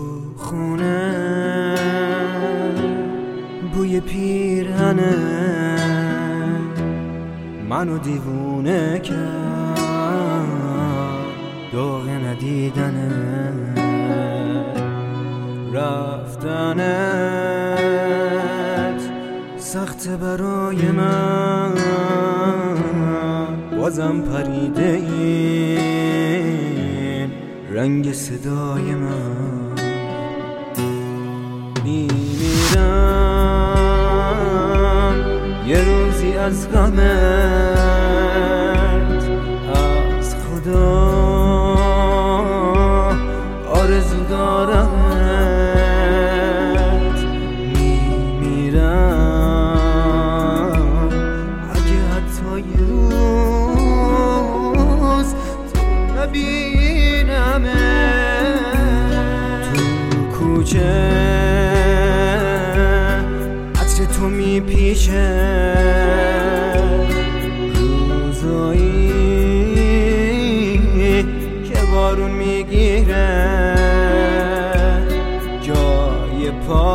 خونه بوی پیرهنه منو دیوونه کرد، داغ ندیدنه رفتنت سخت برای من، بازم پریده این رنگ صدای من. میمیرم یه روزی از غمت، از خدا آرزو دارمت. میمیرم اگه حتی یه روز تو نبینمت تو کوچه، عطر تو میپیچه، روزایی که بارون میگیره جای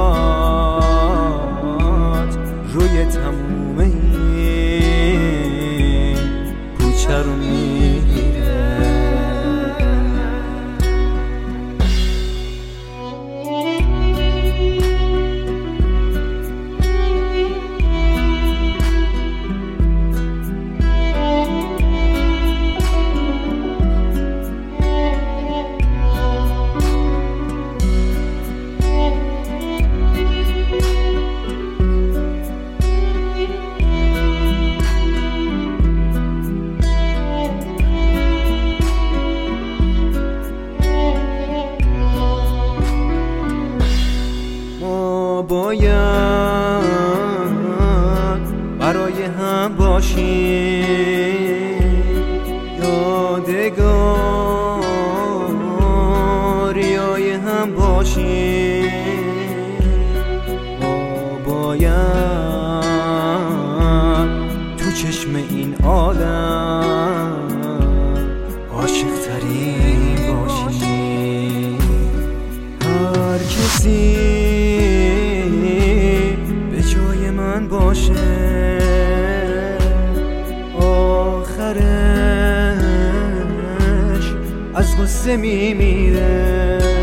پات روی تموم این کوچه رو میگیره. باید برای هم باشیم، یادگاریای هم باشیم. ما باید تو چشم این عالم عاشق ترین باشیم. هر کسی جای من باشه، آخرش از غصه میمیره.